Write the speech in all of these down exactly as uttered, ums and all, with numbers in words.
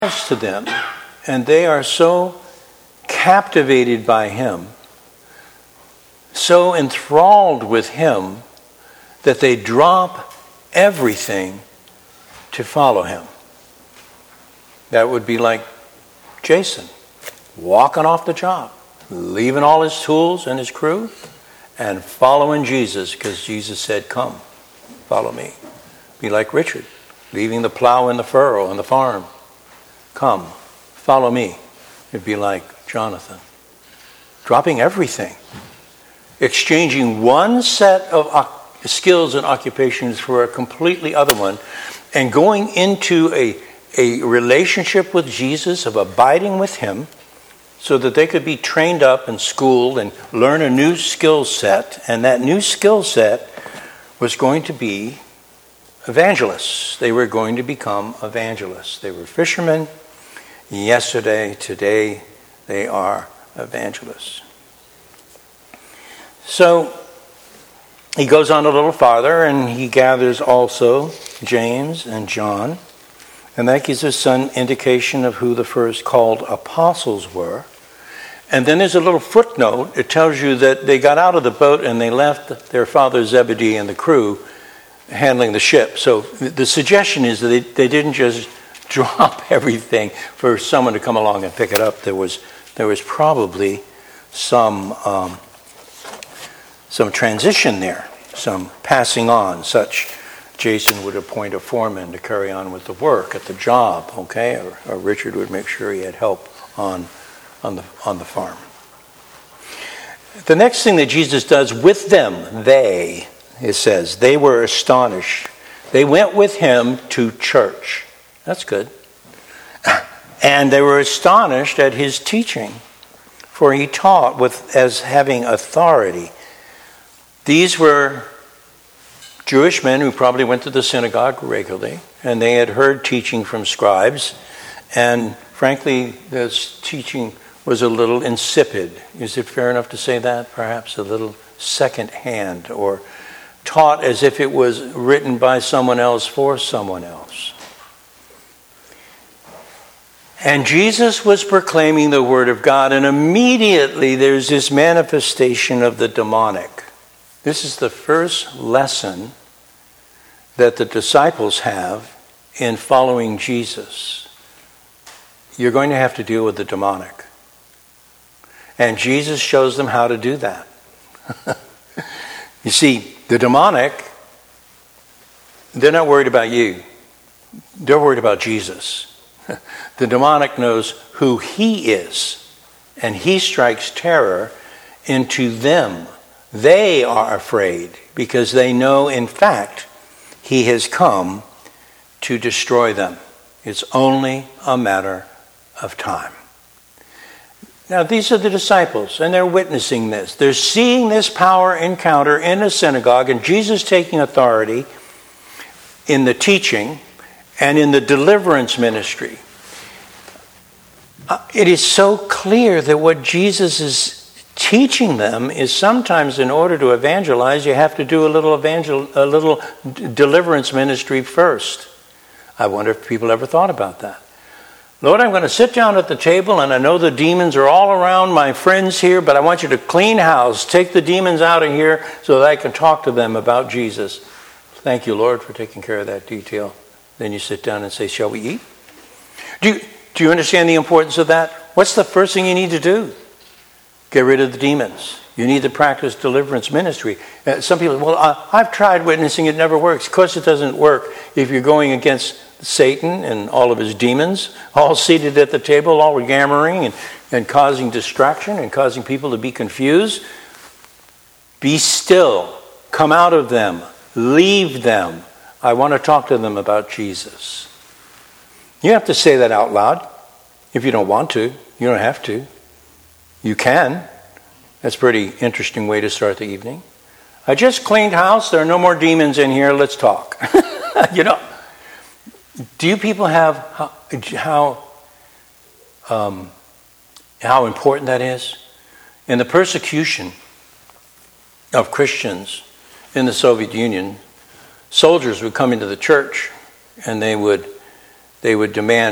to them, and they are so captivated by him, so enthralled with him, that they drop everything to follow him. That would be like Jason walking off the job, leaving all his tools and his crew, and following Jesus, because Jesus said, "Come, follow me." Be like Richard, leaving the plow and the furrow and the farm. "Come, follow me." It'd be like Jonathan, dropping everything, exchanging one set of skills and occupations for a completely other one, and going into a, a relationship with Jesus, of abiding with him, so that they could be trained up and schooled and learn a new skill set. And that new skill set was going to be evangelists. They were going to become evangelists. They were fishermen yesterday, today they are evangelists. So he goes on a little farther, and he gathers also James and John, and that gives us some indication of who the first called apostles were. And then there's a little footnote. It tells you that they got out of the boat and they left their father Zebedee and the crew handling the ship. So the suggestion is that they, they didn't just drop everything for someone to come along and pick it up. There was there was probably some um, some transition there, some passing on. Such Jason would appoint a foreman to carry on with the work at the job, okay, or, or Richard would make sure he had help on on the on the farm. The next thing that Jesus does with them, they, it says, they were astonished. They went with him to church. That's good. And they were astonished at his teaching, for he taught with as having authority. These were Jewish men who probably went to the synagogue regularly, and they had heard teaching from scribes, and frankly, this teaching was a little insipid. Is it fair enough to say that? Perhaps a little second-hand, or taught as if it was written by someone else for someone else. And Jesus was proclaiming the word of God, and immediately there's this manifestation of the demonic. This is the first lesson that the disciples have in following Jesus. You're going to have to deal with the demonic. And Jesus shows them how to do that. You see, the demonic, they're not worried about you. They're worried about Jesus. The demonic knows who he is, and he strikes terror into them. They are afraid because they know, in fact, he has come to destroy them. It's only a matter of time. Now, these are the disciples, and they're witnessing this. They're seeing this power encounter in a synagogue, and Jesus taking authority in the teaching and in the deliverance ministry. Uh, it is so clear that what Jesus is teaching them is sometimes, in order to evangelize, you have to do a little evangel, a little d- deliverance ministry first. I wonder if people ever thought about that. Lord, I'm going to sit down at the table, and I know the demons are all around my friends here, but I want you to clean house. Take the demons out of here so that I can talk to them about Jesus. Thank you, Lord, for taking care of that detail. Then you sit down and say, shall we eat? Do you, do you understand the importance of that? What's the first thing you need to do? Get rid of the demons. You need to practice deliverance ministry. Uh, some people, well, uh, I've tried witnessing, it never works. Of course it doesn't work if you're going against Satan and all of his demons, all seated at the table, all yammering and, and causing distraction and causing people to be confused. Be still. Come out of them. Leave them. I want to talk to them about Jesus. You have to say that out loud. If you don't want to, you don't have to. You can. That's a pretty interesting way to start the evening. I just cleaned house. There are no more demons in here. Let's talk. You know. Do you people have how how, um, how important that is? In the persecution of Christians in the Soviet Union, soldiers would come into the church and they would they would demand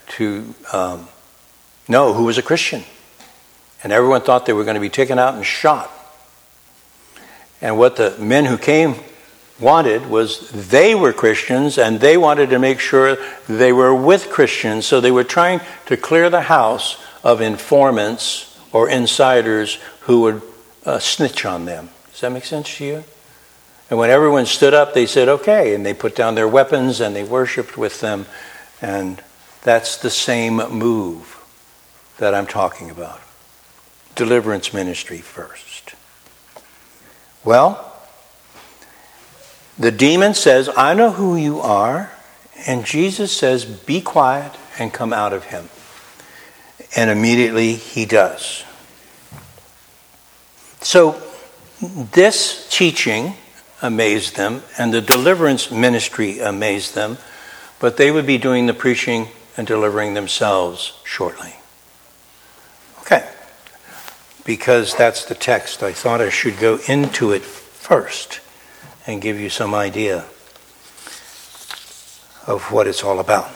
to um, know who was a Christian. And everyone thought they were going to be taken out and shot. And what the men who came wanted was they were Christians, and they wanted to make sure they were with Christians. So they were trying to clear the house of informants or insiders who would uh, snitch on them. Does that make sense to you? And when everyone stood up, they said, okay. And they put down their weapons and they worshiped with them. And that's the same move that I'm talking about. Deliverance ministry first. Well, the demon says, I know who you are. And Jesus says, be quiet and come out of him. And immediately he does. So this teaching amazed them, and the deliverance ministry amazed them, but they would be doing the preaching and delivering themselves shortly. Okay. Because that's the text, I thought I should go into it first and give you some idea of what it's all about.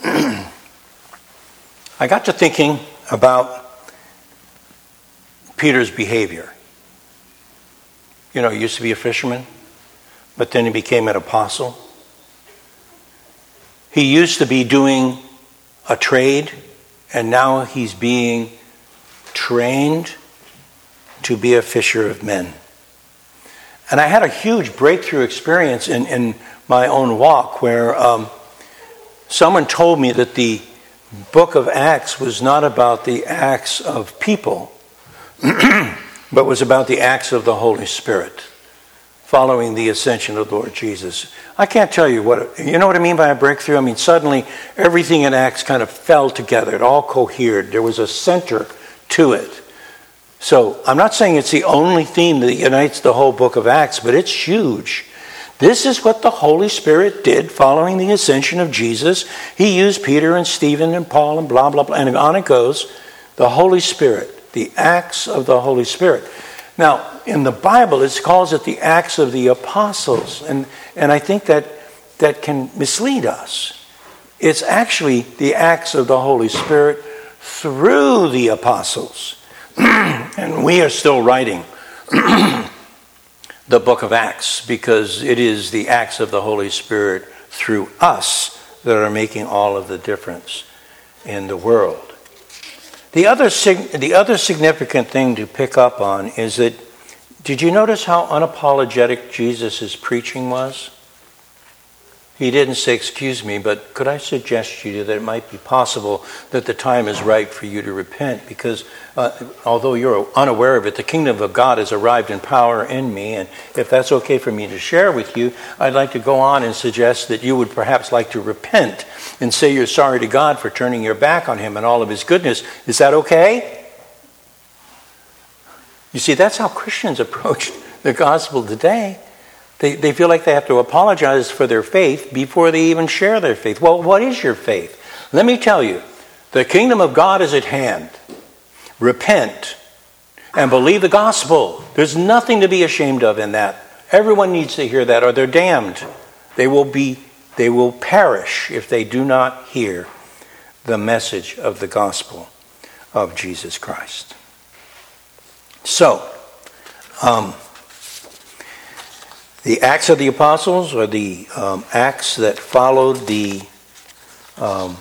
I got to thinking about Peter's behavior. You know, he used to be a fisherman, but then he became an apostle. He used to be doing a trade, and now he's being trained to be a fisher of men. And I had a huge breakthrough experience in, in my own walk where um, someone told me that the book of Acts was not about the acts of people, but was about the acts of the Holy Spirit following the ascension of the Lord Jesus. I can't tell you what, you know what I mean by a breakthrough? I mean, suddenly everything in Acts kind of fell together. It all cohered. There was a center to it. So I'm not saying it's the only theme that unites the whole book of Acts, but it's huge. This is what the Holy Spirit did following the ascension of Jesus. He used Peter and Stephen and Paul and blah, blah, blah, and on it goes. The Holy Spirit, the acts of the Holy Spirit. Now, in the Bible, it calls it the acts of the apostles, and, and I think that that can mislead us. It's actually the acts of the Holy Spirit through the apostles. And we are still writing the book of Acts because it is the acts of the Holy Spirit through us that are making all of the difference in the world. The other sig- the other significant thing to pick up on is that, did you notice how unapologetic Jesus' preaching was? He didn't say, excuse me, but could I suggest to you that it might be possible that the time is right for you to repent? Because uh, although you're unaware of it, the kingdom of God has arrived in power in me. And if that's okay for me to share with you, I'd like to go on and suggest that you would perhaps like to repent and say you're sorry to God for turning your back on him and all of his goodness. Is that okay? You see, that's how Christians approach the gospel today. They, they feel like they have to apologize for their faith before they even share their faith. Well, what is your faith? Let me tell you, the kingdom of God is at hand. Repent and believe the gospel. There's nothing to be ashamed of in that. Everyone needs to hear that or they're damned. They will be, they will perish if they do not hear the message of the gospel of Jesus Christ. So, um, the Acts of the Apostles, or the um, Acts that followed the um,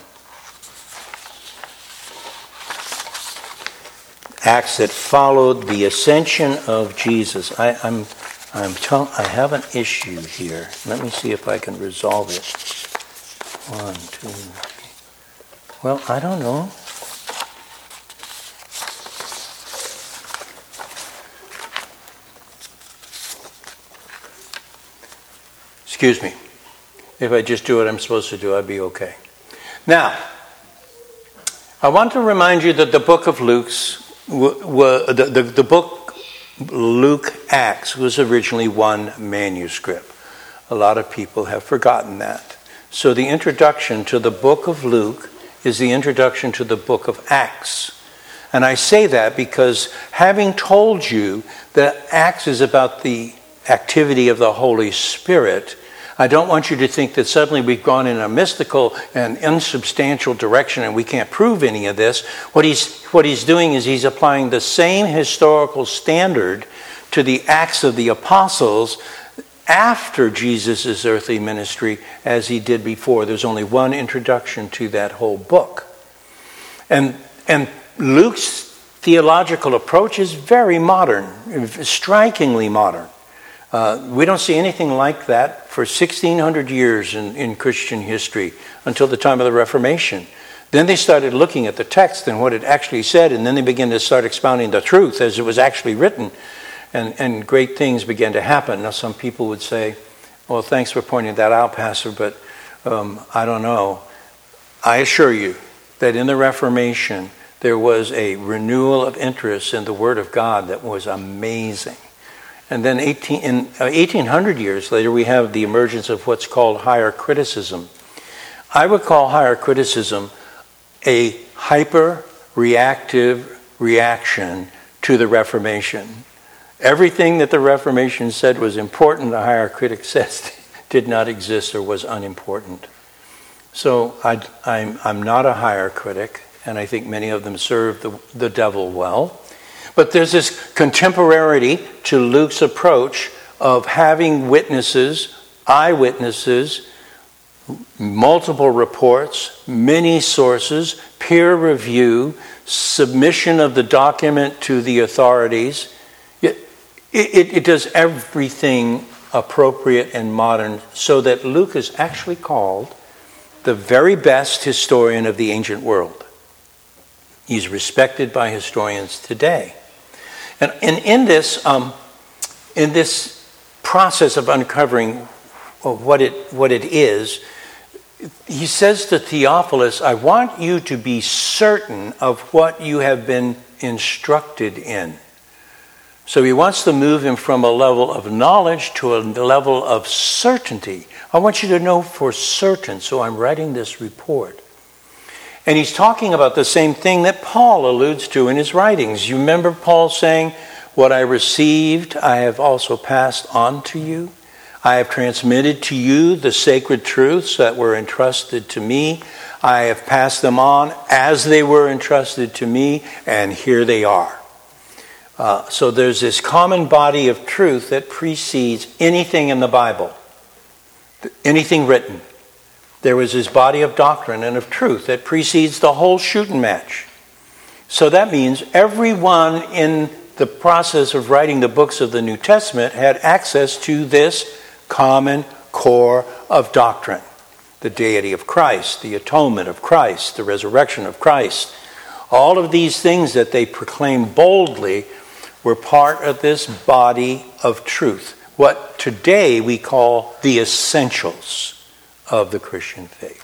Acts that followed the ascension of Jesus. I, I'm, I'm tell, I have an issue here. Let me see if I can resolve it. One, two, three. Well, I don't know. Excuse me. If I just do what I'm supposed to do, I'd be okay. Now, I want to remind you that the book of Luke's, w- w- the, the, the book Luke Acts was originally one manuscript. A lot of people have forgotten that. So the introduction to the book of Luke is the introduction to the book of Acts. And I say that because having told you that Acts is about the activity of the Holy Spirit, I don't want you to think that suddenly we've gone in a mystical and insubstantial direction and we can't prove any of this. What he's, what he's doing is he's applying the same historical standard to the Acts of the Apostles after Jesus' earthly ministry as he did before. There's only one introduction to that whole book. And, and Luke's theological approach is very modern, strikingly modern. Uh, we don't see anything like that for sixteen hundred years in, in Christian history until the time of the Reformation. Then they started looking at the text and what it actually said, and then they began to start expounding the truth as it was actually written, and, and great things began to happen. Now, some people would say, well, thanks for pointing that out, Pastor, but um, I don't know. I assure you that in the Reformation, there was a renewal of interest in the Word of God that was amazing. And then eighteen, in uh, eighteen hundred years later, we have the emergence of what's called higher criticism. I would call higher criticism a hyper-reactive reaction to the Reformation. Everything that the Reformation said was important, the higher critic says did not exist or was unimportant. So I, I'm, I'm not a higher critic, and I think many of them serve the, the devil well. But there's this contemporaneity to Luke's approach of having witnesses, eyewitnesses, multiple reports, many sources, peer review, submission of the document to the authorities. It, it, it does everything appropriate and modern so that Luke is actually called the very best historian of the ancient world. He's respected by historians today. And, and in this um, in this process of uncovering what it what it is, he says to Theophilus, I want you to be certain of what you have been instructed in. So he wants to move him from a level of knowledge to a level of certainty. I want you to know for certain, so I'm writing this report. And he's talking about the same thing that Paul alludes to in his writings. You remember Paul saying, what I received, I have also passed on to you. I have transmitted to you the sacred truths that were entrusted to me. I have passed them on as they were entrusted to me, and here they are. Uh, so there's this common body of truth that precedes anything in the Bible, anything written. There was this body of doctrine and of truth that precedes the whole shooting match. So that means everyone in the process of writing the books of the New Testament had access to this common core of doctrine. The deity of Christ, the atonement of Christ, the resurrection of Christ. All of these things that they proclaim boldly were part of this body of truth. What today we call the essentials of the Christian faith.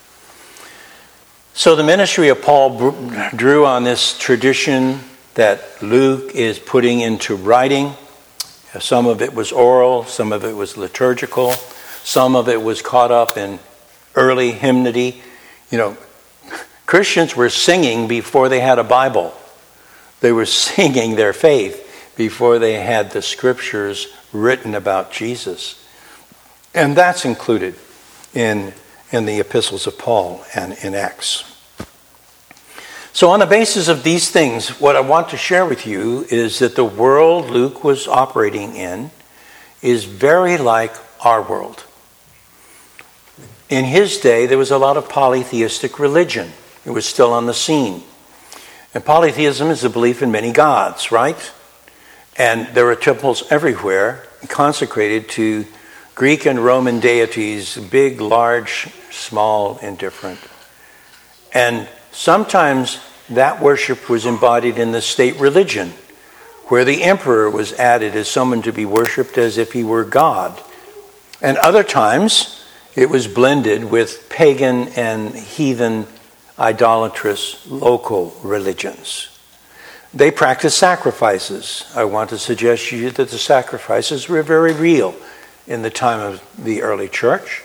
So the ministry of Paul drew on this tradition that Luke is putting into writing. Some of it was oral, some of it was liturgical, some of it was caught up in early hymnody. You know, Christians were singing before they had a Bible. They were singing their faith before they had the scriptures written about Jesus. And that's included in, in the epistles of Paul and in Acts. So on the basis of these things, what I want to share with you is that the world Luke was operating in is very like our world. In his day, there was a lot of polytheistic religion. It was still on the scene. And polytheism is the belief in many gods, right? And there are temples everywhere consecrated to Greek and Roman deities, big, large, small, and different. And sometimes that worship was embodied in the state religion, where the emperor was added as someone to be worshipped as if he were God. And other times, it was blended with pagan and heathen, idolatrous local religions. They practiced sacrifices. I want to suggest to you that the sacrifices were very real in the time of the early church.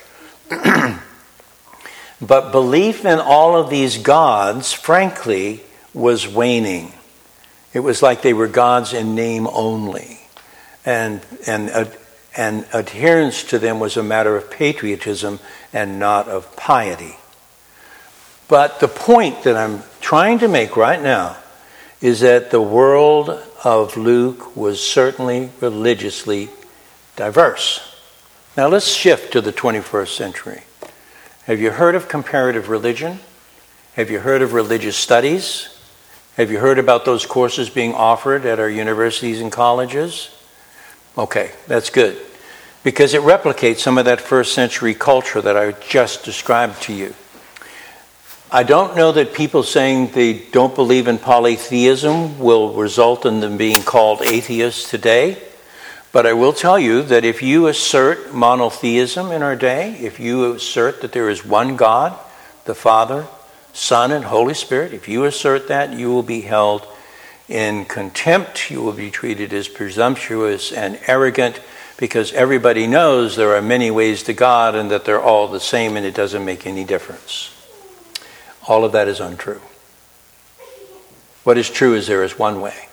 But belief in all of these gods, frankly, was waning. It was like they were gods in name only. And and uh, and adherence to them was a matter of patriotism and not of piety. But the point that I'm trying to make right now is that the world of Luke was certainly religiously diverse. Now let's shift to the twenty-first century. Have you heard of comparative religion? Have you heard of religious studies? Have you heard about those courses being offered at our universities and colleges? Okay, that's good. Because it replicates some of that first century culture that I just described to you. I don't know that people saying they don't believe in polytheism will result in them being called atheists today. But I will tell you that if you assert monotheism in our day, if you assert that there is one God, the Father, Son, and Holy Spirit, if you assert that, you will be held in contempt. You will be treated as presumptuous and arrogant because everybody knows there are many ways to God and that they're all the same and it doesn't make any difference. All of that is untrue. What is true is there is one way.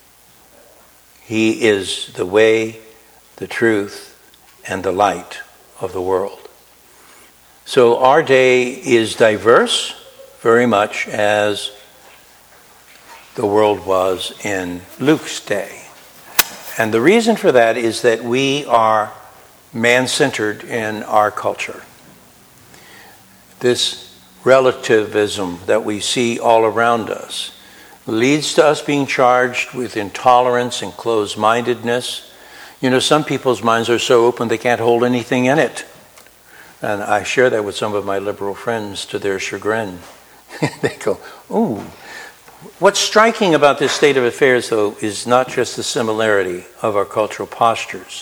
He is the way, the truth, and the light of the world. So our day is diverse, very much as the world was in Luke's day. And the reason for that is that we are man-centered in our culture. This relativism that we see all around us leads to us being charged with intolerance and closed-mindedness. You know, some people's minds are so open they can't hold anything in it. And I share that with some of my liberal friends to their chagrin. They go, ooh. What's striking about this state of affairs, though, is not just the similarity of our cultural postures.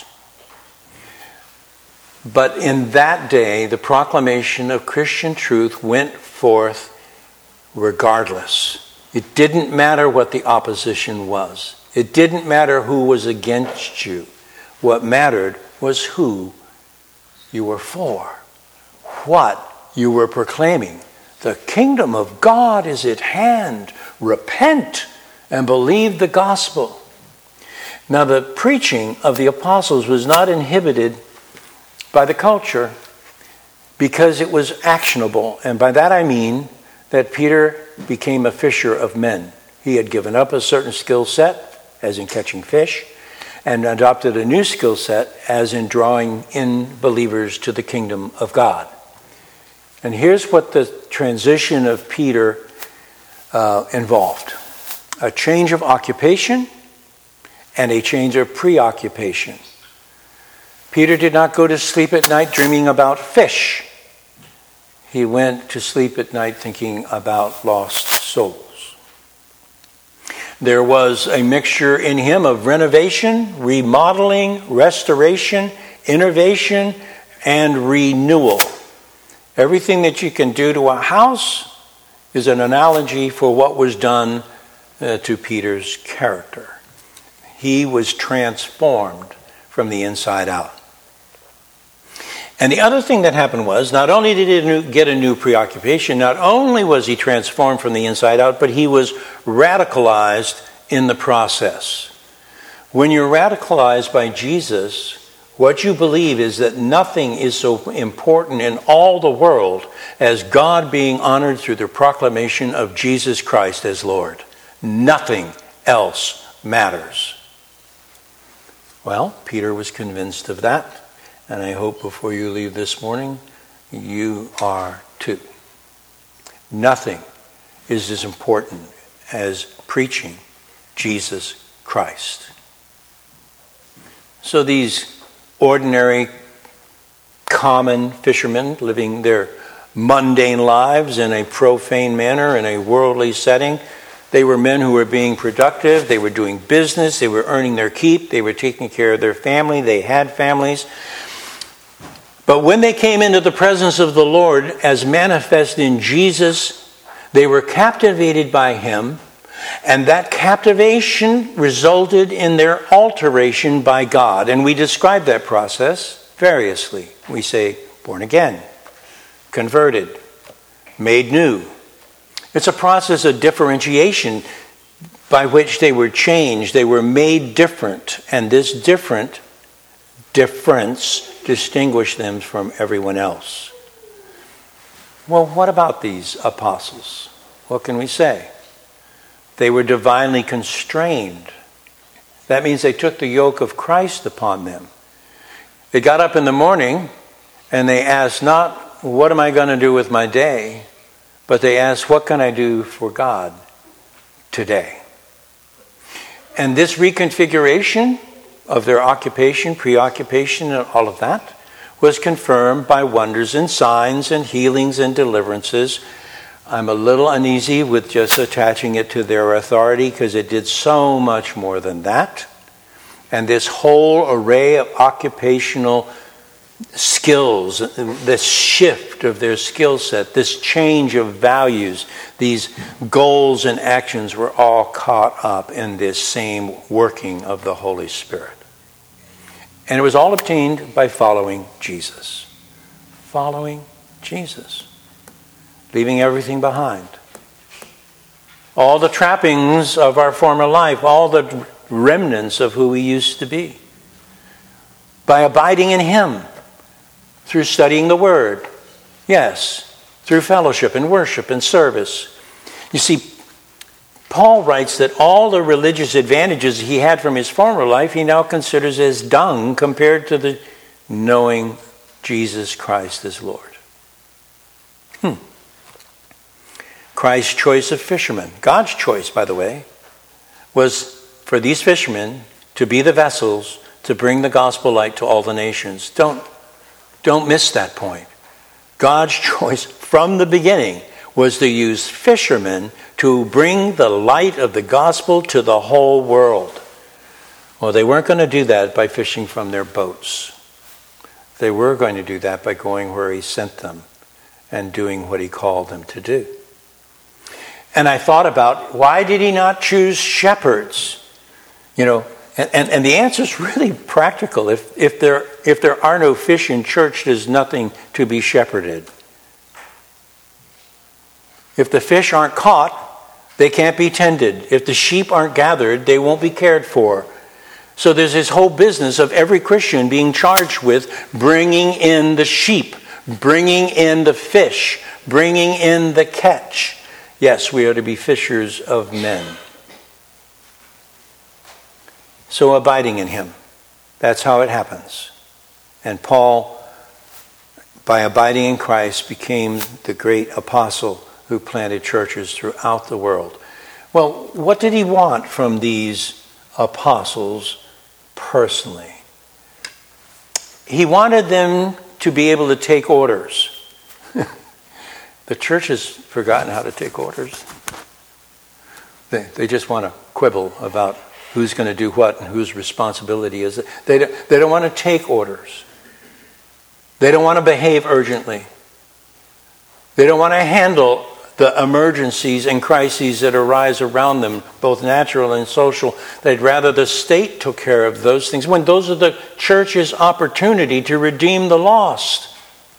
But in that day, the proclamation of Christian truth went forth regardless. It didn't matter what the opposition was. It didn't matter who was against you. What mattered was who you were for, what you were proclaiming. The kingdom of God is at hand. Repent and believe the gospel. Now, the preaching of the apostles was not inhibited by the culture because it was actionable. And by that I mean that Peter became a fisher of men. He had given up a certain skill set, as in catching fish, and adopted a new skill set, as in drawing in believers to the kingdom of God. And here's what the transition of Peter uh, involved. A change of occupation and a change of preoccupation. Peter did not go to sleep at night dreaming about fish. He went to sleep at night thinking about lost souls. There was a mixture in him of renovation, remodeling, restoration, innovation, and renewal. Everything that you can do to a house is an analogy for what was done uh, to Peter's character. He was transformed from the inside out. And the other thing that happened was, not only did he get a new preoccupation, not only was he transformed from the inside out, but he was radicalized in the process. When you're radicalized by Jesus, what you believe is that nothing is so important in all the world as God being honored through the proclamation of Jesus Christ as Lord. Nothing else matters. Well, Peter was convinced of that, and I hope before you leave this morning, you are too. Nothing is as important as preaching Jesus Christ. So these ordinary, common fishermen living their mundane lives in a profane manner, in a worldly setting. They were men who were being productive. They were doing business. They were earning their keep. They were taking care of their family. They had families. But when they came into the presence of the Lord as manifest in Jesus, they were captivated by him. And that captivation resulted in their alteration by God. And we describe that process variously. We say, born again, converted, made new. It's a process of differentiation by which they were changed. They were made different. And this different difference distinguished them from everyone else. Well, what about these apostles? What can we say? They were divinely constrained. That means they took the yoke of Christ upon them. They got up in the morning and they asked not, what am I going to do with my day? But they asked, what can I do for God today? And this reconfiguration of their occupation, preoccupation, and all of that was confirmed by wonders and signs and healings and deliverances. I'm a little uneasy with just attaching it to their authority because it did so much more than that. And this whole array of occupational skills, this shift of their skill set, this change of values, these goals and actions were all caught up in this same working of the Holy Spirit. And it was all obtained by following Jesus. Following Jesus. Leaving everything behind. All the trappings of our former life, all the remnants of who we used to be. By abiding in Him. Through studying the Word. Yes. Through fellowship and worship and service. You see, Paul writes that all the religious advantages he had from his former life, he now considers as dung compared to the knowing Jesus Christ as Lord. Hmm. Christ's choice of fishermen, God's choice, by the way, was for these fishermen to be the vessels to bring the gospel light to all the nations. Don't, don't miss that point. God's choice from the beginning was to use fishermen to bring the light of the gospel to the whole world. Well, they weren't going to do that by fishing from their boats. They were going to do that by going where He sent them and doing what He called them to do. And I thought about, why did He not choose shepherds? You know, and, and, and the answer is really practical. If, if, there, if there are no fish in church, there's nothing to be shepherded. If the fish aren't caught, they can't be tended. If the sheep aren't gathered, they won't be cared for. So there's this whole business of every Christian being charged with bringing in the sheep, bringing in the fish, bringing in the catch. Yes, we are to be fishers of men. So abiding in Him, that's how it happens. And Paul, by abiding in Christ, became the great apostle who planted churches throughout the world. Well, what did he want from these apostles personally? He wanted them to be able to take orders. The church has forgotten how to take orders. They, they just want to quibble about who's going to do what and whose responsibility is it. They don't, they don't want to take orders. They don't want to behave urgently. They don't want to handle the emergencies and crises that arise around them, both natural and social. They'd rather the state took care of those things, when those are the church's opportunity to redeem the lost.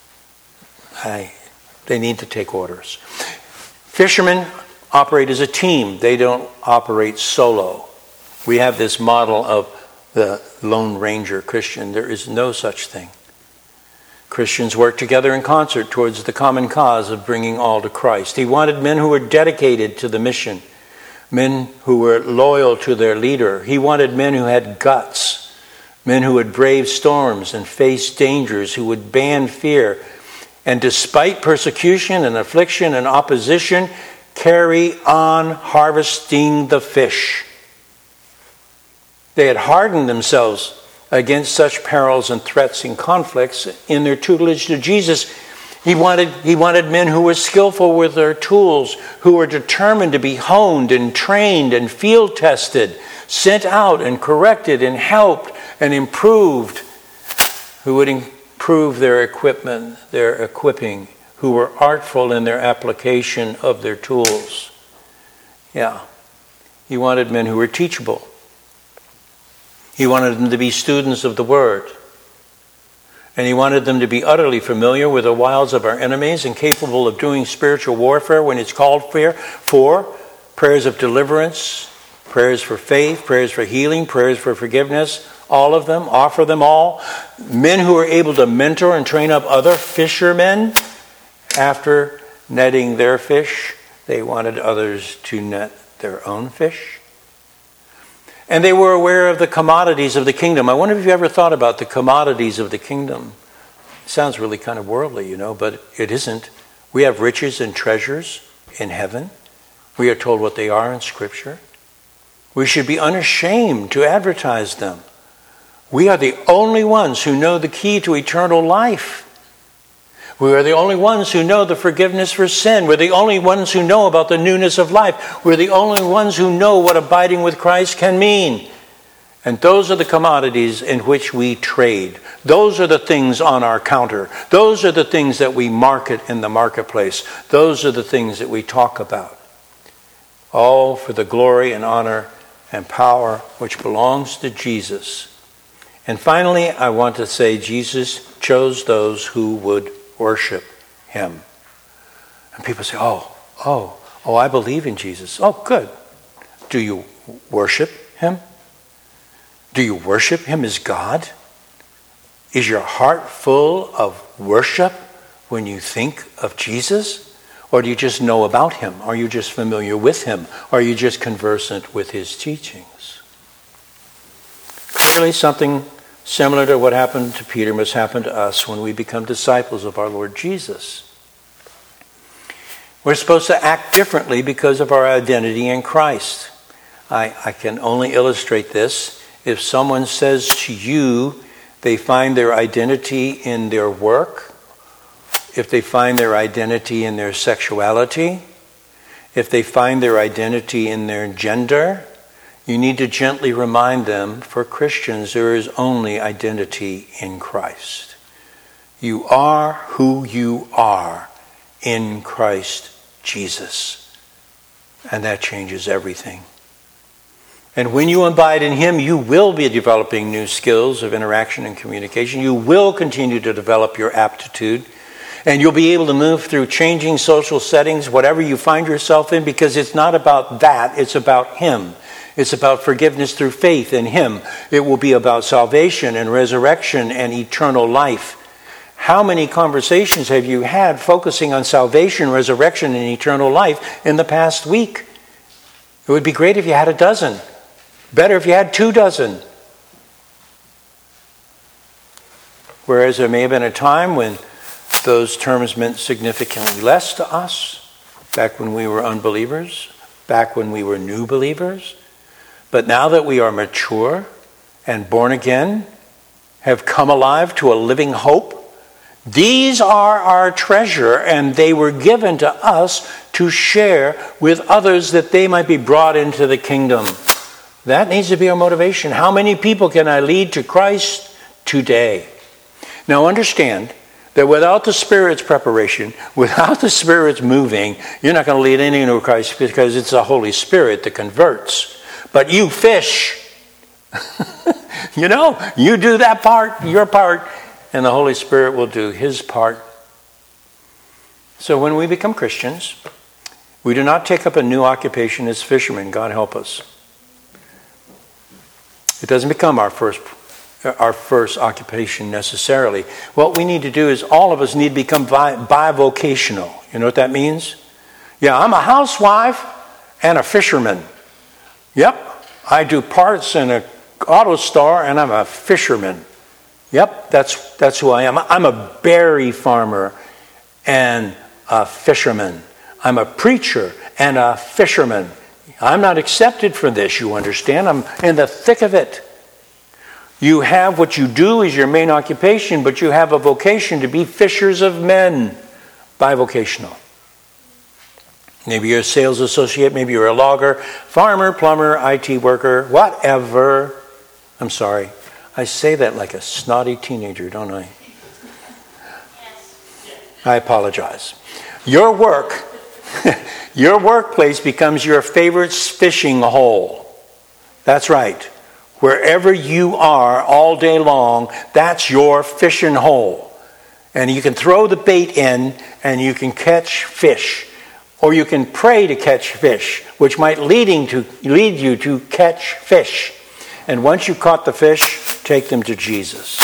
I, they need to take orders. Fishermen operate as a team. They don't operate solo. We have this model of the Lone Ranger Christian. There is no such thing. Christians work together in concert towards the common cause of bringing all to Christ. He wanted men who were dedicated to the mission, men who were loyal to their leader. He wanted men who had guts, men who would brave storms and face dangers, who would ban fear, and despite persecution and affliction and opposition, carry on harvesting the fish. They had hardened themselves against such perils and threats and conflicts in their tutelage to Jesus. He wanted, he wanted men who were skillful with their tools, who were determined to be honed and trained and field tested, sent out and corrected and helped and improved, who would improve their equipment, their equipping, who were artful in their application of their tools. Yeah. He wanted men who were teachable. He wanted them to be students of the Word. And he wanted them to be utterly familiar with the wiles of our enemies and capable of doing spiritual warfare when it's called for, for prayers of deliverance, prayers for faith, prayers for healing, prayers for forgiveness, all of them, offer them all. Men who are able to mentor and train up other fishermen. After netting their fish, they wanted others to net their own fish. And they were aware of the commodities of the kingdom. I wonder if you ever thought about the commodities of the kingdom. It sounds really kind of worldly, you know, but it isn't. We have riches and treasures in heaven. We are told what they are in Scripture. We should be unashamed to advertise them. We are the only ones who know the key to eternal life. We are the only ones who know the forgiveness for sin. We're the only ones who know about the newness of life. We're the only ones who know what abiding with Christ can mean. And those are the commodities in which we trade. Those are the things on our counter. Those are the things that we market in the marketplace. Those are the things that we talk about. All for the glory and honor and power which belongs to Jesus. And finally, I want to say Jesus chose those who would worship him. And people say, oh, oh, oh, I believe in Jesus. Oh, good. Do you worship him? Do you worship him as God? Is your heart full of worship when you think of Jesus? Or do you just know about him? Are you just familiar with him? Are you just conversant with his teachings? Clearly something similar to what happened to Peter must happen to us when we become disciples of our Lord Jesus. We're supposed to act differently because of our identity in Christ. I, I can only illustrate this. If someone says to you they find their identity in their work, if they find their identity in their sexuality, if they find their identity in their gender, you need to gently remind them, for Christians, there is only identity in Christ. You are who you are in Christ Jesus. And that changes everything. And when you abide in him, you will be developing new skills of interaction and communication. You will continue to develop your aptitude. And you'll be able to move through changing social settings, whatever you find yourself in, because it's not about that, it's about him. It's about forgiveness through faith in him. It will be about salvation and resurrection and eternal life. How many conversations have you had focusing on salvation, resurrection, and eternal life in the past week? It would be great if you had a dozen. Better if you had two dozen. Whereas there may have been a time when those terms meant significantly less to us, back when we were unbelievers, back when we were new believers. But now that we are mature and born again, have come alive to a living hope, these are our treasure, and they were given to us to share with others that they might be brought into the kingdom. That needs to be our motivation. How many people can I lead to Christ today? Now understand that without the Spirit's preparation, without the Spirit's moving, you're not going to lead anyone to Christ, because it's the Holy Spirit that converts. But you fish. You know, you do that part, your part, and the Holy Spirit will do his part. So when we become Christians, we do not take up a new occupation as fishermen. God help us. It doesn't become our first our first occupation necessarily. What we need to do is all of us need to become bivocational. You know what that means? Yeah, I'm a housewife and a fisherman. Yep, I do parts in an auto store and I'm a fisherman. Yep, that's that's who I am. I'm a berry farmer and a fisherman. I'm a preacher and a fisherman. I'm not accepted for this, you understand. I'm in the thick of it. You have what you do as your main occupation, but you have a vocation to be fishers of men. Bivocational. Maybe you're a sales associate, maybe you're a logger, farmer, plumber, I T worker, whatever. I'm sorry. I say that like a snotty teenager, don't I? Yes. I apologize. Your work, your workplace becomes your favorite fishing hole. That's right. Wherever you are all day long, that's your fishing hole. And you can throw the bait in and you can catch fish. Or you can pray to catch fish, which might leading to lead you to catch fish. And once you've caught the fish, take them to Jesus.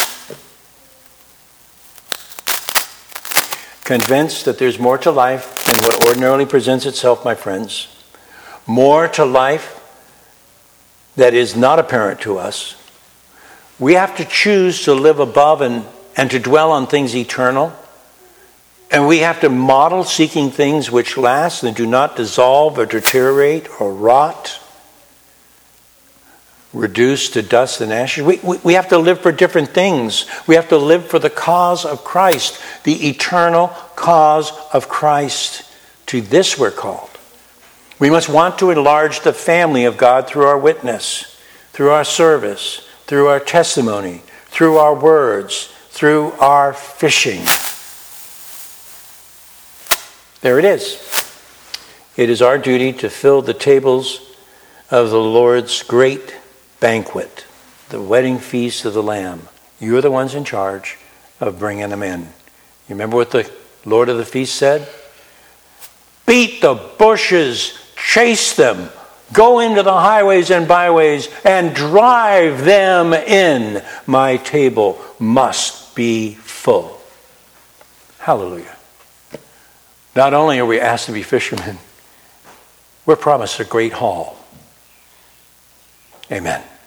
Convinced that there's more to life than what ordinarily presents itself, my friends. More to life that is not apparent to us. We have to choose to live above and, and to dwell on things eternal. And we have to model seeking things which last and do not dissolve or deteriorate or rot, reduce to dust and ashes. We, we, we have to live for different things. We have to live for the cause of Christ, the eternal cause of Christ. To this we're called. We must want to enlarge the family of God through our witness, through our service, through our testimony, through our words, through our fishing. There it is. It is our duty to fill the tables of the Lord's great banquet, the wedding feast of the Lamb. You're the ones in charge of bringing them in. You remember what the Lord of the feast said? Beat the bushes, chase them, go into the highways and byways and drive them in. My table must be full. Hallelujah. Not only are we asked to be fishermen, we're promised a great haul. Amen.